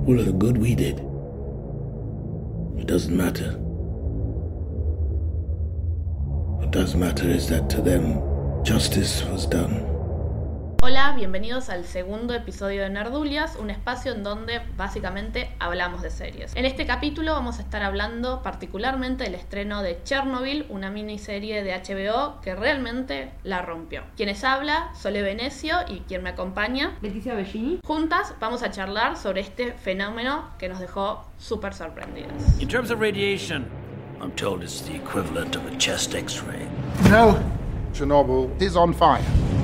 all of the good we did. It doesn't matter. What does matter is that to them, justice was done. Hola, bienvenidos al segundo episodio de Nerdulias, un espacio en donde básicamente hablamos de series. En este capítulo vamos a estar hablando particularmente del estreno de Chernobyl, una miniserie de HBO que realmente la rompió. Quienes habla, Sole Venecio, y quien me acompaña, Leticia Bellini. Juntas vamos a charlar sobre este fenómeno que nos dejó súper sorprendidas. In terms of radiation, I'm told it's the equivalent of a chest X-ray. No, Chernobyl is on fire.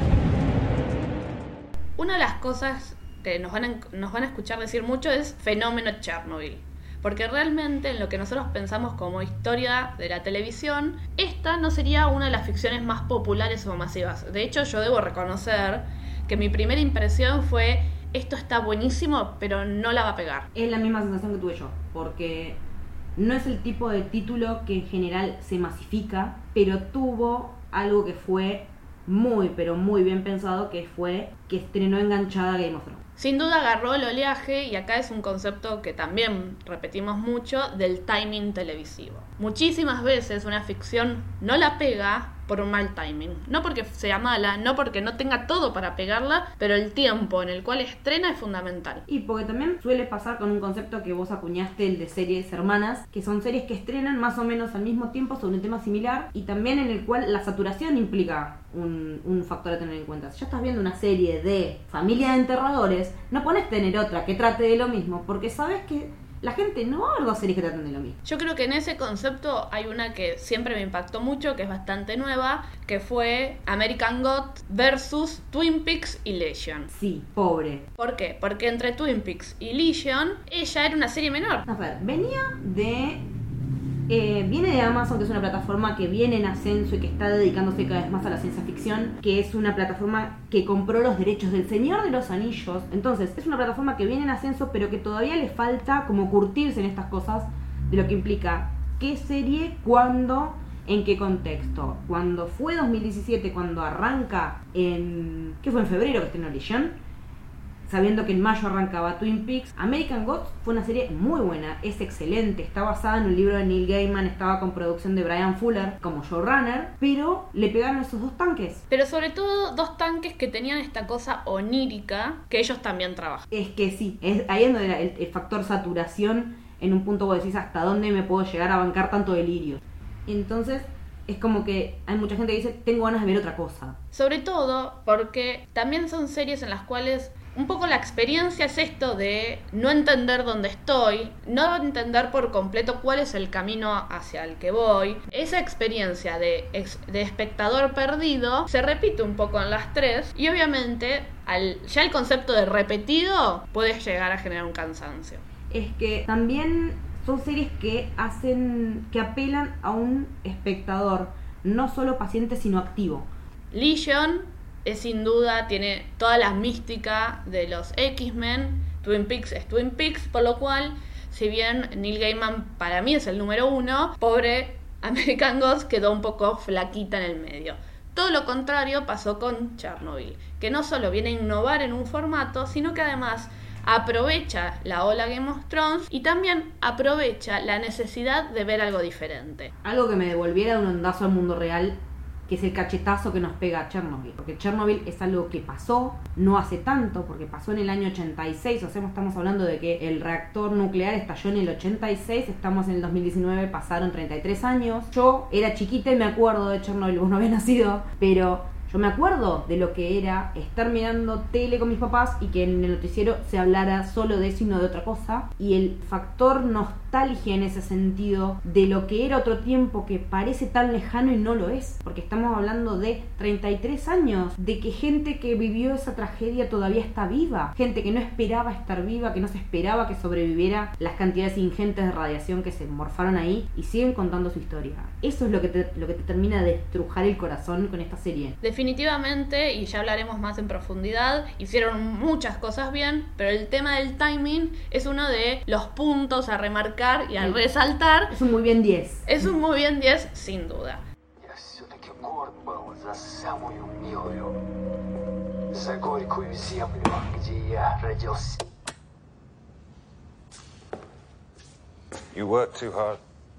Una de las cosas que nos van a escuchar decir mucho es fenómeno Chernobyl, porque realmente en lo que nosotros pensamos como historia de la televisión, esta no sería una de las ficciones más populares o masivas. De hecho, yo debo reconocer que mi primera impresión fue: esto está buenísimo, pero no la va a pegar. Es la misma sensación que tuve yo, porque no es el tipo de título que en general se masifica, pero tuvo algo que fue muy, pero muy bien pensado, que fue que estrenó enganchada Game of Thrones. Sin duda agarró el oleaje, y acá es un concepto que también repetimos mucho, del timing televisivo. Muchísimas veces una ficción no la pega por un mal timing. No porque sea mala, no porque no tenga todo para pegarla, pero el tiempo en el cual estrena es fundamental. Y porque también suele pasar con un concepto que vos acuñaste, el de series hermanas, que son series que estrenan más o menos al mismo tiempo sobre un tema similar, y también en el cual la saturación implica un factor a tener en cuenta. Si ya estás viendo una serie de familia de enterradores, no pones tener otra que trate de lo mismo, porque sabes que la gente no va a ver dos series que traten de lo mismo. Yo creo que en ese concepto hay una que siempre me impactó mucho, que es bastante nueva, que fue American Gods versus Twin Peaks y Legion. Sí, pobre. ¿Por qué? Porque entre Twin Peaks y Legion, ella era una serie menor. A ver, viene de Amazon, que es una plataforma que viene en ascenso y que está dedicándose cada vez más a la ciencia ficción, que es una plataforma que compró los derechos del Señor de los Anillos. Entonces, es una plataforma que viene en ascenso, pero que todavía le falta como curtirse en estas cosas de lo que implica qué serie, cuándo, en qué contexto. Cuando fue 2017, cuando arranca ¿qué fue? En febrero que estrenó Legion, sabiendo que en mayo arrancaba Twin Peaks. American Gods fue una serie muy buena, es excelente, está basada en un libro de Neil Gaiman, estaba con producción de Bryan Fuller como showrunner, pero le pegaron esos dos tanques. Pero sobre todo dos tanques que tenían esta cosa onírica que ellos también trabajan. Es que sí, es ahí es donde el factor saturación, en un punto vos decís hasta dónde me puedo llegar a bancar tanto delirio. Entonces es como que hay mucha gente que dice, tengo ganas de ver otra cosa. Sobre todo porque también son series en las cuales un poco la experiencia es esto de no entender dónde estoy, no entender por completo cuál es el camino hacia el que voy. Esa experiencia de espectador perdido se repite un poco en las tres, y obviamente ya el concepto de repetido puede llegar a generar un cansancio. Es que también son series que apelan a un espectador, no solo paciente sino activo. Legion es sin duda, tiene toda la mística de los X-Men. Twin Peaks es Twin Peaks, por lo cual, si bien Neil Gaiman para mí es el número uno, pobre American Gods quedó un poco flaquita en el medio. Todo lo contrario pasó con Chernobyl, que no solo viene a innovar en un formato, sino que además aprovecha la ola Game of Thrones y también aprovecha la necesidad de ver algo diferente. Algo que me devolviera un ondazo al mundo real, que es el cachetazo que nos pega Chernobyl. Porque Chernobyl es algo que pasó no hace tanto, porque pasó en el año 86, o sea, estamos hablando de que el reactor nuclear estalló en el 86, estamos en el 2019, pasaron 33 años. Yo era chiquita y me acuerdo de Chernobyl, vos no habías nacido, pero yo me acuerdo de lo que era estar mirando tele con mis papás y que en el noticiero se hablara solo de eso y no de otra cosa. Y el factor nostalgia en ese sentido de lo que era otro tiempo que parece tan lejano y no lo es. Porque estamos hablando de 33 años, de que gente que vivió esa tragedia todavía está viva. Gente que no esperaba estar viva, que no se esperaba que sobreviviera las cantidades ingentes de radiación que se morfaron ahí y siguen contando su historia. Eso es lo que te termina de estrujar el corazón con esta serie. Definitivamente, y ya hablaremos más en profundidad, hicieron muchas cosas bien, pero el tema del timing es uno de los puntos a remarcar y a resaltar. Es un muy bien 10. Es un muy bien 10, sin duda. Я все-таки горд был за самую милую, за горькую землю, где я родился. You work too hard.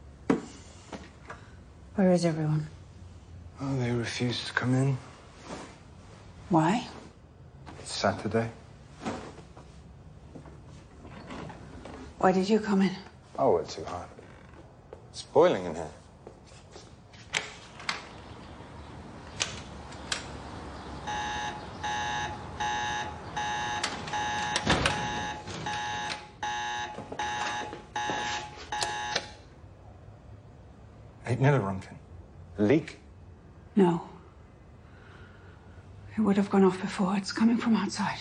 Where is everyone? Oh, they refuse to come in. Why? It's Saturday. Why did you come in? I work too hard. It's boiling in here. Ain't never runken. Leak? No. It would have gone off before. It's coming from outside.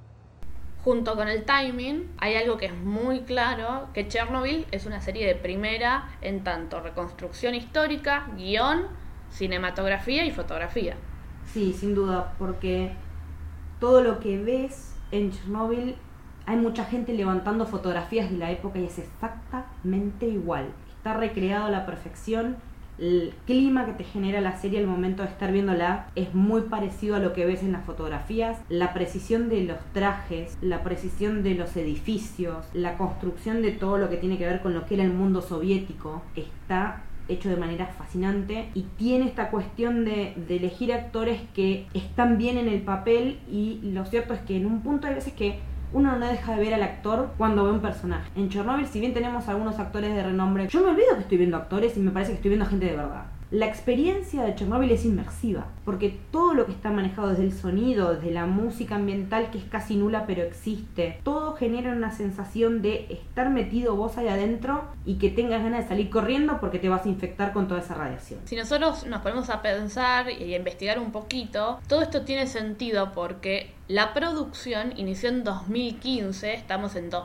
Junto con el timing, hay algo que es muy claro, que Chernobyl es una serie de primera en tanto reconstrucción histórica, guión, cinematografía y fotografía. Sí, sin duda, porque todo lo que ves en Chernobyl, hay mucha gente levantando fotografías de la época y es exactamente igual. Está recreado a la perfección. El clima que te genera la serie al momento de estar viéndola es muy parecido a lo que ves en las fotografías. La precisión de los trajes, la precisión de los edificios, la construcción de todo lo que tiene que ver con lo que era el mundo soviético está hecho de manera fascinante y tiene esta cuestión de elegir actores que están bien en el papel, y lo cierto es que en un punto hay veces que uno no deja de ver al actor cuando ve un personaje. En Chernobyl, si bien tenemos algunos actores de renombre, yo me olvido que estoy viendo actores y me parece que estoy viendo gente de verdad. La experiencia de Chernobyl es inmersiva, porque todo lo que está manejado desde el sonido, desde la música ambiental, que es casi nula pero existe, todo genera una sensación de estar metido vos ahí adentro y que tengas ganas de salir corriendo porque te vas a infectar con toda esa radiación. Si nosotros nos ponemos a pensar y a investigar un poquito, todo esto tiene sentido porque la producción inició en 2015, estamos en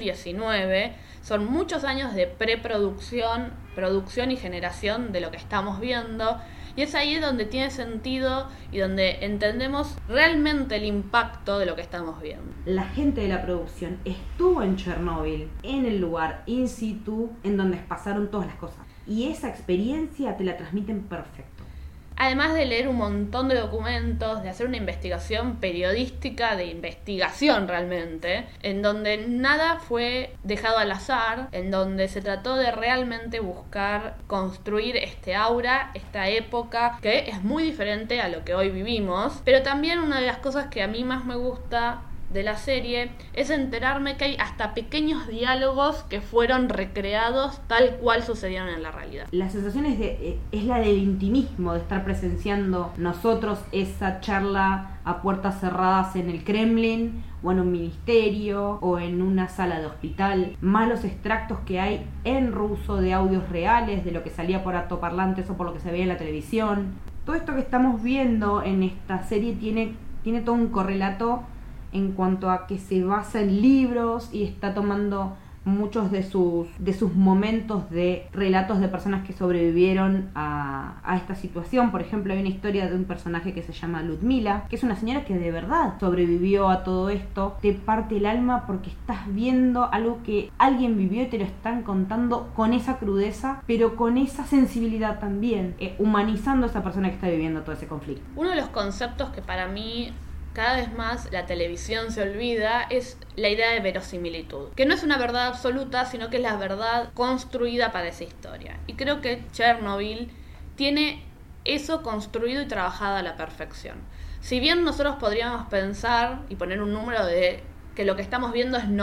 2019, son muchos años de preproducción, producción y generación de lo que estamos viendo, y es ahí donde tiene sentido y donde entendemos realmente el impacto de lo que estamos viendo. La gente de la producción estuvo en Chernobyl, en el lugar in situ en donde pasaron todas las cosas, y esa experiencia te la transmiten perfecto. Además de leer un montón de documentos, de hacer una investigación periodística, de investigación realmente, en donde nada fue dejado al azar, en donde se trató de realmente buscar construir este aura, esta época, que es muy diferente a lo que hoy vivimos. Pero también una de las cosas que a mí más me gusta de la serie es enterarme que hay hasta pequeños diálogos que fueron recreados tal cual sucedieron en la realidad. La sensación es la del intimismo, de estar presenciando nosotros esa charla a puertas cerradas en el Kremlin, o en un ministerio, o en una sala de hospital, más los extractos que hay en ruso de audios reales, de lo que salía por altoparlantes o por lo que se veía en la televisión. Todo esto que estamos viendo en esta serie tiene todo un correlato en cuanto a que se basa en libros y está tomando muchos de sus momentos de relatos de personas que sobrevivieron a esta situación. Por ejemplo, hay una historia de un personaje que se llama Ludmila, que es una señora que de verdad sobrevivió a todo esto. Te parte el alma porque estás viendo algo que alguien vivió y te lo están contando con esa crudeza, pero con esa sensibilidad también, humanizando a esa persona que está viviendo todo ese conflicto. Uno de los conceptos que para mí cada vez más la televisión se olvida es la idea de verosimilitud, que no es una verdad absoluta, sino que es la verdad construida para esa historia. Y creo que Chernobyl tiene eso construido y trabajado a la perfección. Si bien nosotros podríamos pensar y poner un número de que lo que estamos viendo es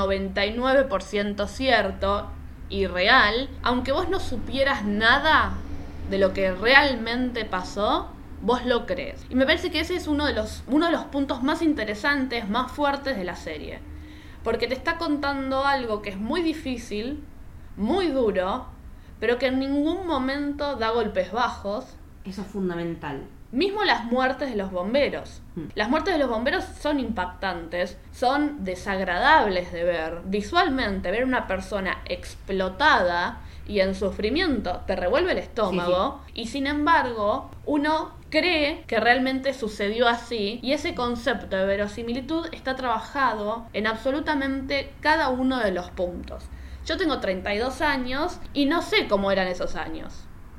99% cierto y real, aunque vos no supieras nada de lo que realmente pasó, vos lo crees. Y me parece que ese es uno de los puntos más interesantes, más fuertes de la serie. Porque te está contando algo que es muy difícil, muy duro, pero que en ningún momento da golpes bajos. Eso es fundamental. Mismo las muertes de los bomberos. Las muertes de los bomberos son impactantes, son desagradables de ver. Visualmente, ver una persona explotada y en sufrimiento te revuelve el estómago. Sí. Y sin embargo, uno cree que realmente sucedió así, y ese concepto de verosimilitud está trabajado en absolutamente cada uno de los puntos. Yo tengo 32 años y no sé cómo eran esos años.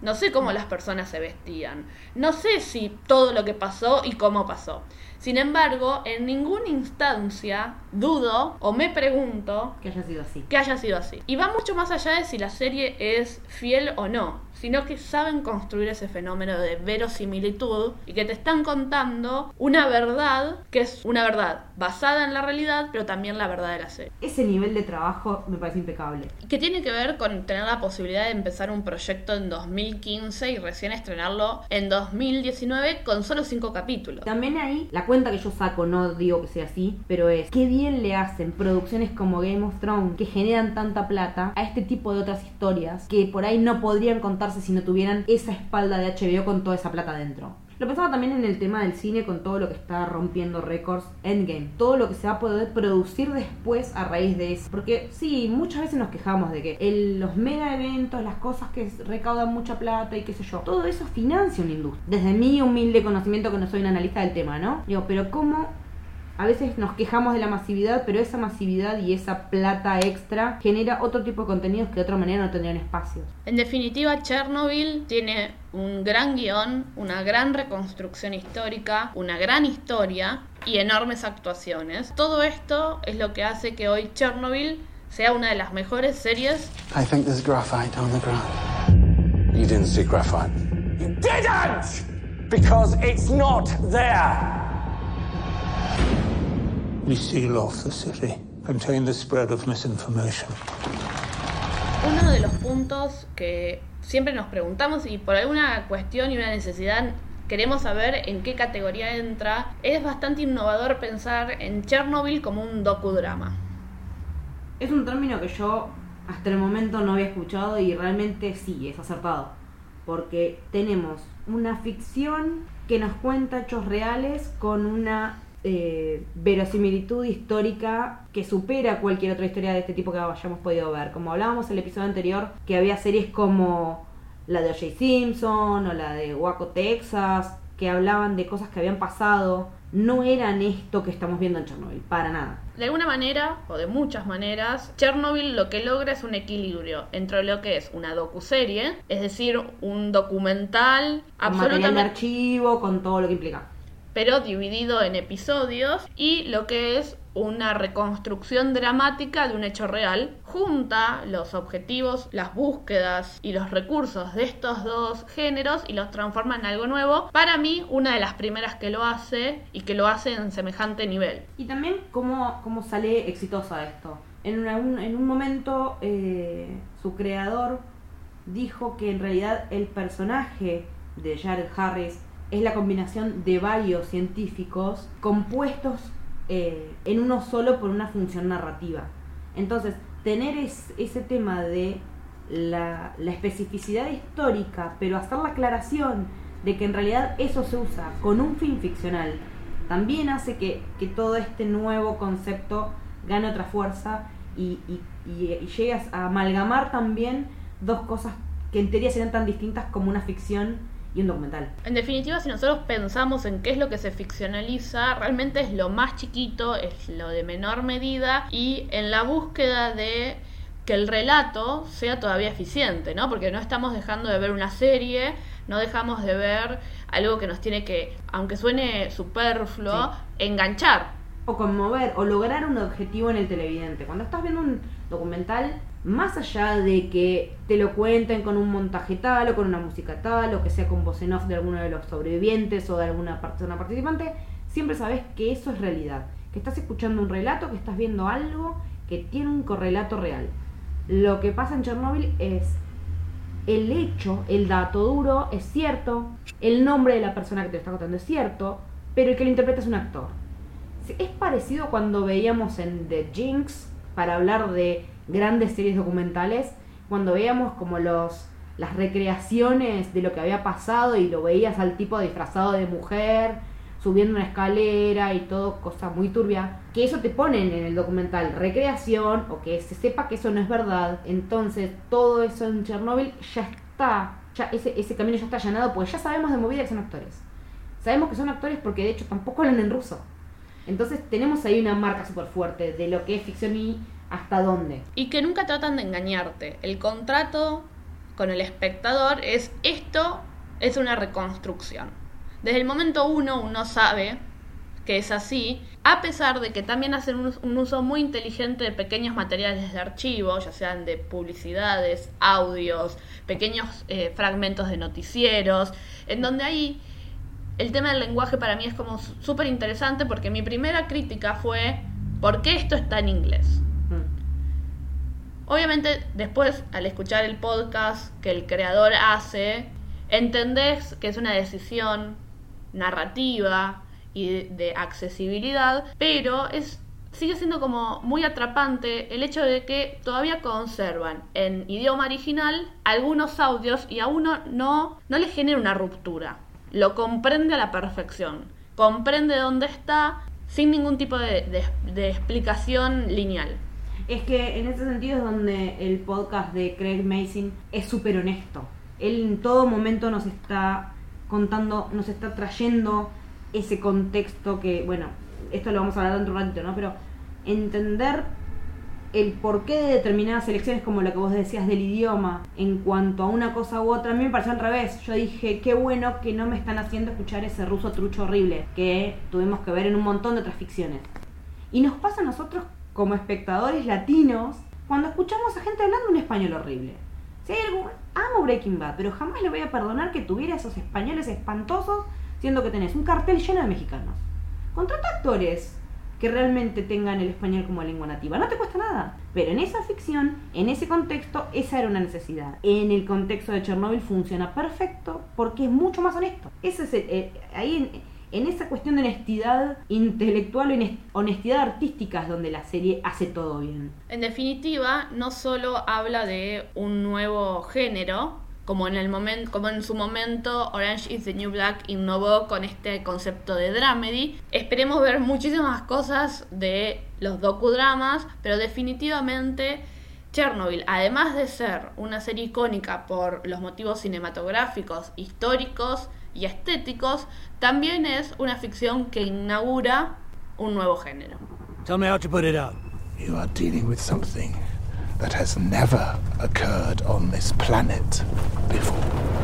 No sé cómo las personas se vestían. No sé si todo lo que pasó y cómo pasó. Sin embargo, en ninguna instancia dudo o me pregunto Que haya sido así. que haya sido así. Y va mucho más allá de si la serie es fiel o no, sino que saben construir ese fenómeno de verosimilitud y que te están contando una verdad que es una verdad basada en la realidad, pero también la verdad de la serie. Ese nivel de trabajo me parece impecable. Que tiene que ver con tener la posibilidad de empezar un proyecto en 2015 y recién estrenarlo en 2019 con solo 5 capítulos. También ahí, la cuenta que yo saco, no digo que sea así, pero es qué bien le hacen producciones como Game of Thrones, que generan tanta plata, a este tipo de otras historias que por ahí no podrían contarse si no tuvieran esa espalda de HBO con toda esa plata dentro. Lo pensaba también en el tema del cine con todo lo que está rompiendo récords Endgame. Todo lo que se va a poder producir después a raíz de eso. Porque sí, muchas veces nos quejamos de que los mega eventos, las cosas que recaudan mucha plata y qué sé yo, todo eso financia una industria. Desde mi humilde conocimiento, que no soy una analista del tema, ¿no? Digo, pero ¿cómo? A veces nos quejamos de la masividad, pero esa masividad y esa plata extra genera otro tipo de contenidos que de otra manera no tendrían espacios. En definitiva, Chernobyl tiene un gran guión, una gran reconstrucción histórica, una gran historia y enormes actuaciones. Todo esto es lo que hace que hoy Chernobyl sea una de las mejores series. I think there's graphite on the ground. You didn't see graphite. You didn't! Because it's not there! We seal off the city, contain the spread of misinformation. Uno de los puntos que siempre nos preguntamos y por alguna cuestión y una necesidad queremos saber en qué categoría entra, es bastante innovador pensar en Chernobyl como un docudrama. Es un término que yo hasta el momento no había escuchado y realmente sí, es acertado. Porque tenemos una ficción que nos cuenta hechos reales con una verosimilitud histórica que supera cualquier otra historia de este tipo que hayamos podido ver. Como hablábamos en el episodio anterior, que había series como la de O.J. Simpson o la de Waco, Texas, que hablaban de cosas que habían pasado. No eran esto que estamos viendo en Chernobyl, para nada. De alguna manera, o de muchas maneras, Chernobyl lo que logra es un equilibrio entre lo que es una docuserie, es decir, un documental Con material de archivo, con todo lo que implica, pero dividido en episodios, y lo que es una reconstrucción dramática de un hecho real. Junta los objetivos, las búsquedas y los recursos de estos dos géneros y los transforma en algo nuevo. Para mí, una de las primeras que lo hace y que lo hace en semejante nivel. Y también cómo sale exitosa esto. En un momento su creador dijo que en realidad el personaje de Jared Harris es la combinación de varios científicos compuestos en uno solo por una función narrativa. Entonces, tener ese tema de la especificidad histórica, pero hacer la aclaración de que en realidad eso se usa con un fin ficcional, también hace que todo este nuevo concepto gane otra fuerza y llegas a amalgamar también dos cosas que en teoría serían tan distintas como una ficción y un documental. En definitiva, si nosotros pensamos en qué es lo que se ficcionaliza, realmente es lo más chiquito, es lo de menor medida, y en la búsqueda de que el relato sea todavía eficiente, ¿no? Porque no estamos dejando de ver una serie, no dejamos de ver algo que nos tiene que, aunque suene superfluo, sí, enganchar. O conmover, o lograr un objetivo en el televidente. Cuando estás viendo un documental, más allá de que te lo cuenten con un montaje tal o con una música tal, o que sea con voz en off de alguno de los sobrevivientes o de alguna persona participante, siempre sabes que eso es realidad, que estás escuchando un relato, que estás viendo algo que tiene un correlato real. Lo que pasa en Chernobyl es el hecho, el dato duro es cierto, el nombre de la persona que te está contando es cierto, pero el que lo interpreta es un actor. Es parecido cuando veíamos en The Jinx, para hablar de grandes series documentales, cuando veíamos como las recreaciones de lo que había pasado y lo veías al tipo disfrazado de mujer subiendo una escalera y todo, cosa muy turbia, que eso te ponen en el documental recreación, o que se sepa que eso no es verdad. Entonces todo eso en Chernobyl ya está, ese camino ya está allanado, porque ya sabemos de movida que son actores. Sabemos que son actores porque de hecho tampoco hablan en ruso. Entonces tenemos ahí una marca súper fuerte de lo que es ficción y hasta dónde. Y que nunca tratan de engañarte. El contrato con el espectador es: esto es una reconstrucción. Desde el momento uno sabe que es así, a pesar de que también hacen un uso muy inteligente de pequeños materiales de archivo, ya sean de publicidades, audios, pequeños fragmentos de noticieros, en donde ahí el tema del lenguaje para mí es como súper interesante, porque mi primera crítica fue: ¿por qué esto está en inglés? Obviamente después, al escuchar el podcast que el creador hace, entendés que es una decisión narrativa y de accesibilidad, pero sigue siendo como muy atrapante el hecho de que todavía conservan en idioma original algunos audios y a uno no le genera una ruptura, lo comprende a la perfección, comprende dónde está sin ningún tipo de explicación lineal. Es que en ese sentido es donde el podcast de Craig Mazin es súper honesto. Él en todo momento nos está contando, nos está trayendo ese contexto que, bueno, esto lo vamos a hablar dentro de un ratito, ¿no? Pero entender el porqué de determinadas elecciones, como lo que vos decías del idioma, en cuanto a una cosa u otra, a mí me pareció al revés. Yo dije, qué bueno que no me están haciendo escuchar ese ruso trucho horrible que tuvimos que ver en un montón de otras ficciones. Y nos pasa a nosotros como espectadores latinos cuando escuchamos a gente hablando un español horrible. Si hay algo, amo Breaking Bad, pero jamás le voy a perdonar que tuviera esos españoles espantosos, siendo que tenés un cartel lleno de mexicanos. Contrata actores que realmente tengan el español como lengua nativa, no te cuesta nada. Pero en esa ficción, en ese contexto, esa era una necesidad. En el contexto de Chernobyl funciona perfecto porque es mucho más honesto. Ese es ahí en esa cuestión de honestidad intelectual o honestidad artística es donde la serie hace todo bien. En definitiva, no solo habla de un nuevo género, como en su momento Orange is the New Black innovó con este concepto de dramedy. Esperemos ver muchísimas cosas de los docudramas, pero definitivamente Chernobyl, además de ser una serie icónica por los motivos cinematográficos, históricos y estéticos, también es una ficción que inaugura un nuevo género. Tell me how to put it up. You are dealing with something that has never occurred on this planet before.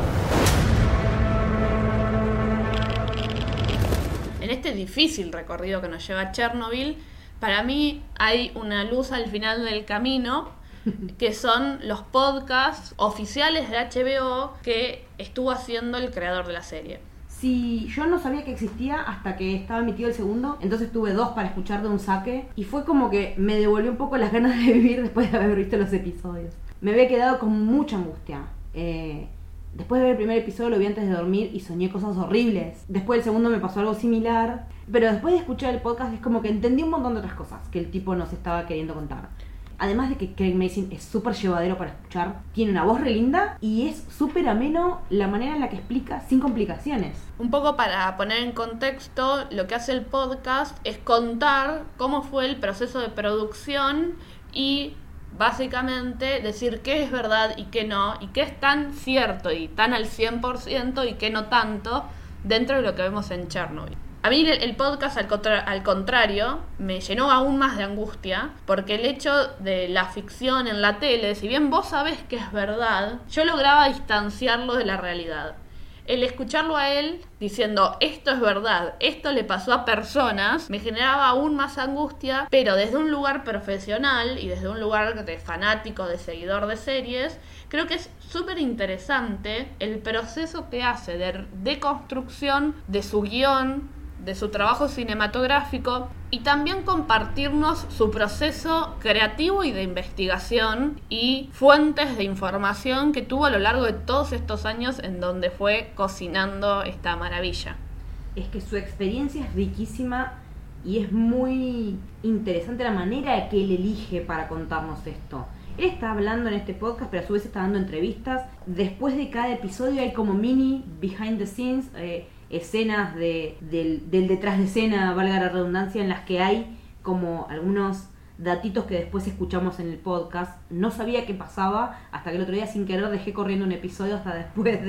En este difícil recorrido que nos lleva a Chernobyl, para mí hay una luz al final del camino, que son los podcasts oficiales de HBO que estuvo haciendo el creador de la serie. Sí, yo no sabía que existía hasta que estaba emitido el segundo, entonces tuve 2 para escuchar de un saque y fue como que me devolvió un poco las ganas de vivir después de haber visto los episodios. Me había quedado con mucha angustia. Después de ver el primer episodio lo vi antes de dormir y soñé cosas horribles. Después del segundo me pasó algo similar, pero después de escuchar el podcast es como que entendí un montón de otras cosas que el tipo nos estaba queriendo contar. Además de que Craig Mazin es súper llevadero para escuchar, tiene una voz re linda y es súper ameno la manera en la que explica sin complicaciones. Un poco para poner en contexto, lo que hace el podcast es contar cómo fue el proceso de producción y básicamente decir qué es verdad y qué no, y qué es tan cierto y tan al 100% y qué no tanto dentro de lo que vemos en Chernobyl. A mí el podcast, al contrario, me llenó aún más de angustia, porque el hecho de la ficción en la tele, si bien vos sabés que es verdad, yo lograba distanciarlo de la realidad. El escucharlo a él diciendo esto es verdad, esto le pasó a personas, me generaba aún más angustia, pero desde un lugar profesional y desde un lugar de fanático, de seguidor de series, creo que es súper interesante el proceso que hace de deconstrucción de su guión, de su trabajo cinematográfico, y también compartirnos su proceso creativo y de investigación y fuentes de información que tuvo a lo largo de todos estos años en donde fue cocinando esta maravilla. Es que su experiencia es riquísima y es muy interesante la manera que él elige para contarnos esto. Él está hablando en este podcast, pero a su vez está dando entrevistas. Después de cada episodio hay como mini behind the scenes, escenas del detrás de escena, valga la redundancia, en las que hay como algunos datitos que después escuchamos en el podcast. No sabía qué pasaba hasta que el otro día sin querer dejé corriendo un episodio hasta después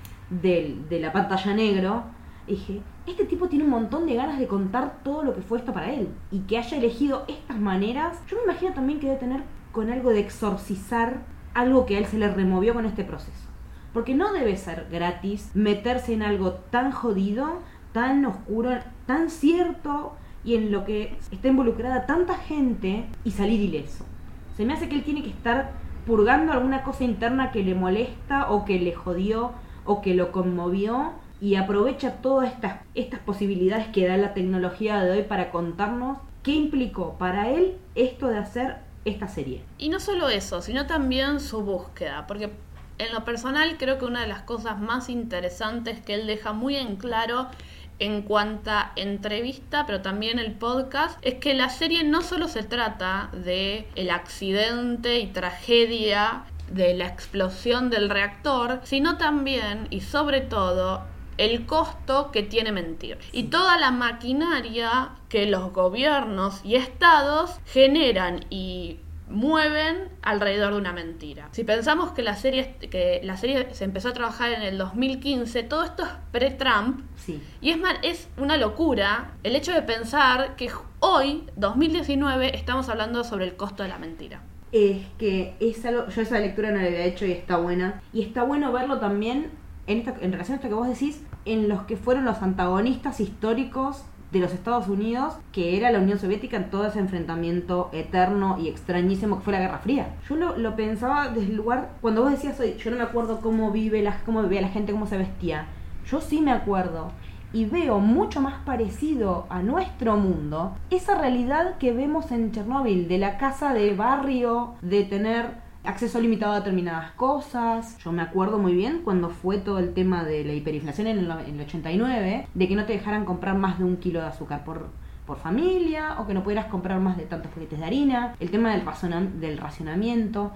de la pantalla negro. Y dije, este tipo tiene un montón de ganas de contar todo lo que fue esto para él, y que haya elegido estas maneras. Yo me imagino también que debe tener con algo de exorcizar algo que a él se le removió con este proceso. Porque no debe ser gratis meterse en algo tan jodido, tan oscuro, tan cierto y en lo que está involucrada tanta gente y salir ileso. Se me hace que él tiene que estar purgando alguna cosa interna que le molesta o que le jodió o que lo conmovió y aprovecha todas estas posibilidades que da la tecnología de hoy para contarnos qué implicó para él esto de hacer esta serie. Y no solo eso, sino también su búsqueda, porque en lo personal creo que una de las cosas más interesantes que él deja muy en claro en cuanto a entrevista, pero también el podcast, es que la serie no solo se trata de el accidente y tragedia de la explosión del reactor, sino también y sobre todo el costo que tiene mentir y toda la maquinaria que los gobiernos y estados generan y mueven alrededor de una mentira. Si pensamos que la serie se empezó a trabajar en el 2015, todo esto es pre-Trump, Sí. y es una locura el hecho de pensar que hoy, 2019, estamos hablando sobre el costo de la mentira. Es que es algo, yo esa lectura no la había hecho y está buena. Y está bueno verlo también en relación a esto que vos decís, en los que fueron los antagonistas históricos de los Estados Unidos, que era la Unión Soviética en todo ese enfrentamiento eterno y extrañísimo que fue la Guerra Fría. Yo lo pensaba desde el lugar, cuando vos decías, yo no me acuerdo cómo vivía la gente, cómo se vestía. Yo sí me acuerdo. Y veo mucho más parecido a nuestro mundo esa realidad que vemos en Chernóbil, de la casa de barrio, de tener acceso limitado a determinadas cosas. Yo me acuerdo muy bien cuando fue todo el tema de la hiperinflación en el 89, de que no te dejaran comprar más de 1 kilo de azúcar por familia, o que no pudieras comprar más de tantos paquetes de harina, el tema del racionamiento,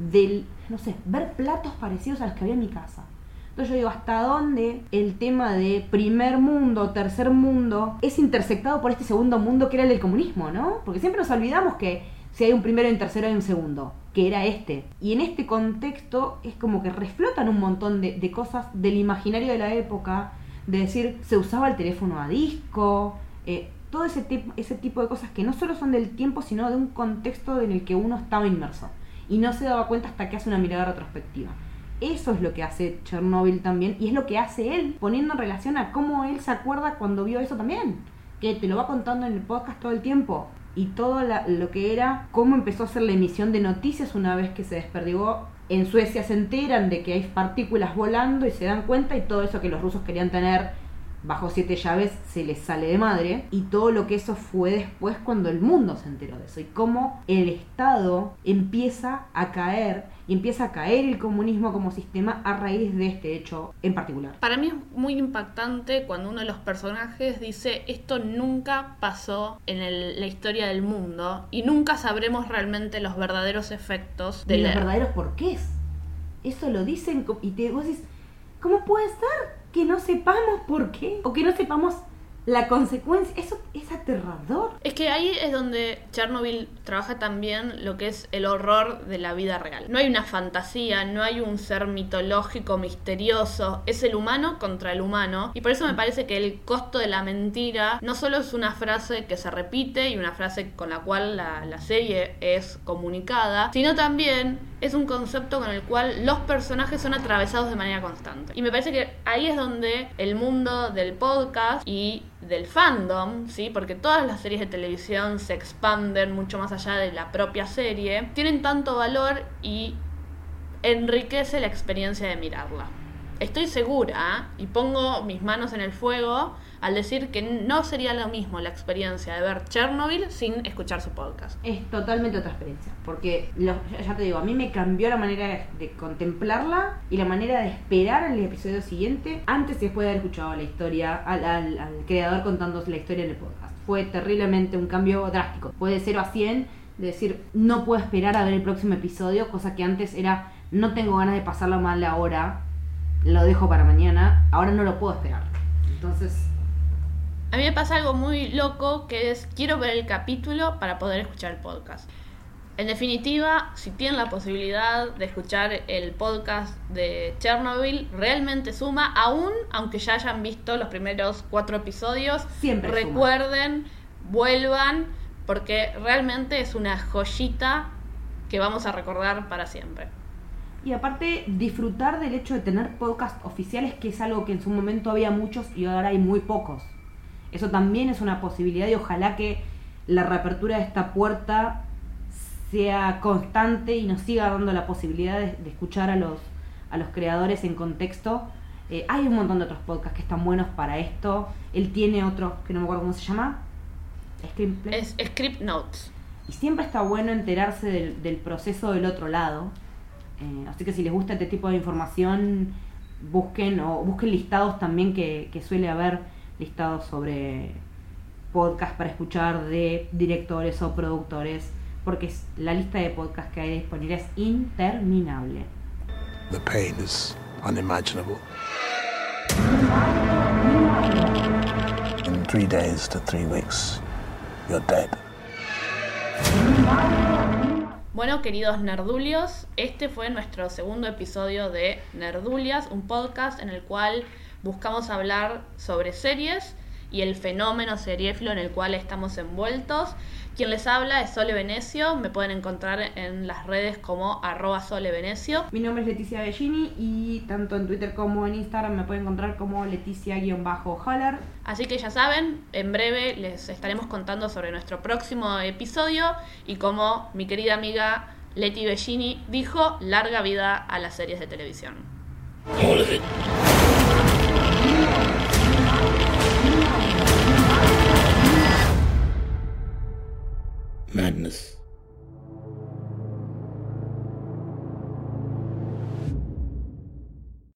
ver platos parecidos a los que había en mi casa. Entonces yo digo, ¿hasta dónde el tema de primer mundo, tercer mundo es intersectado por este segundo mundo que era el del comunismo, ¿no? Porque siempre nos olvidamos que si hay un primero y un tercero hay un segundo, que era este. Y en este contexto es como que reflotan un montón de cosas del imaginario de la época, de decir, se usaba el teléfono a disco, todo ese tipo de cosas que no solo son del tiempo, sino de un contexto en el que uno estaba inmerso y no se daba cuenta hasta que hace una mirada retrospectiva. Eso es lo que hace Chernóbil también, y es lo que hace él, poniendo en relación a cómo él se acuerda cuando vio eso también, que te lo va contando en el podcast todo el tiempo, y todo lo que era, cómo empezó a hacer la emisión de noticias una vez que se desperdigó. En Suecia se enteran de que hay partículas volando y se dan cuenta, y todo eso que los rusos querían tener bajo 7 llaves se les sale de madre, y todo lo que eso fue después cuando el mundo se enteró de eso, y cómo el Estado empieza a caer, y empieza a caer el comunismo como sistema a raíz de este hecho en particular. Para mí es muy impactante cuando uno de los personajes dice, esto nunca pasó en la historia del mundo y nunca sabremos realmente los verdaderos efectos de los verdaderos porqués. Eso lo dicen y vos decís, ¿cómo puede ser que no sepamos por qué? O que no sepamos la consecuencia. Eso es aterrador. Es que ahí es donde Chernóbil trabaja también lo que es el horror de la vida real. No hay una fantasía, no hay un ser mitológico, misterioso. Es el humano contra el humano. Y por eso me parece que el costo de la mentira no solo es una frase que se repite y una frase con la cual la serie es comunicada, sino también es un concepto con el cual los personajes son atravesados de manera constante. Y me parece que ahí es donde el mundo del podcast y del fandom, ¿sí? Porque todas las series de televisión se expanden mucho más allá de la propia serie, tienen tanto valor y enriquece la experiencia de mirarla. Estoy segura, y pongo mis manos en el fuego al decir que no sería lo mismo la experiencia de ver Chernóbil sin escuchar su podcast. Es totalmente otra experiencia, porque ya te digo, a mí me cambió la manera de contemplarla y la manera de esperar el episodio siguiente antes y después de haber escuchado la historia, al creador contándonos la historia en el podcast. Fue terriblemente un cambio drástico. Fue de 0 a 100, de decir, no puedo esperar a ver el próximo episodio, cosa que antes era, no tengo ganas de pasarlo mal ahora, lo dejo para mañana, ahora no lo puedo esperar. Entonces, a mí me pasa algo muy loco, que es, quiero ver el capítulo para poder escuchar el podcast. En definitiva, si tienen la posibilidad de escuchar el podcast de Chernóbil, realmente suma, aún aunque ya hayan visto los primeros 4 episodios. Siempre recuerden, vuelvan, porque realmente es una joyita que vamos a recordar para siempre. Y aparte, disfrutar del hecho de tener podcasts oficiales, que es algo que en su momento había muchos y ahora hay muy pocos. Eso también es una posibilidad y ojalá que la reapertura de esta puerta sea constante y nos siga dando la posibilidad de escuchar a los creadores en contexto. Hay un montón de otros podcasts que están buenos para esto. Él tiene otro que no me acuerdo cómo se llama. Es Script Notes. Y siempre está bueno enterarse del proceso del otro lado. Así que si les gusta este tipo de información, busquen listados también que suele haber listados sobre podcasts para escuchar de directores o productores, porque la lista de podcasts que hay disponible es interminable. The pain is unimaginable. In 3 days to 3 weeks, you're dead. Bueno, queridos nerdulios, este fue nuestro segundo episodio de Nerdulias, un podcast en el cual buscamos hablar sobre series y el fenómeno seriéfilo en el cual estamos envueltos. Quien les habla es Sole Venecio, me pueden encontrar en las redes como @solevenecio. Mi nombre es Leticia Bellini y tanto en Twitter como en Instagram me pueden encontrar como Leticia_Holler. Así que ya saben, en breve les estaremos contando sobre nuestro próximo episodio y como mi querida amiga Leti Bellini dijo, larga vida a las series de televisión. All of it.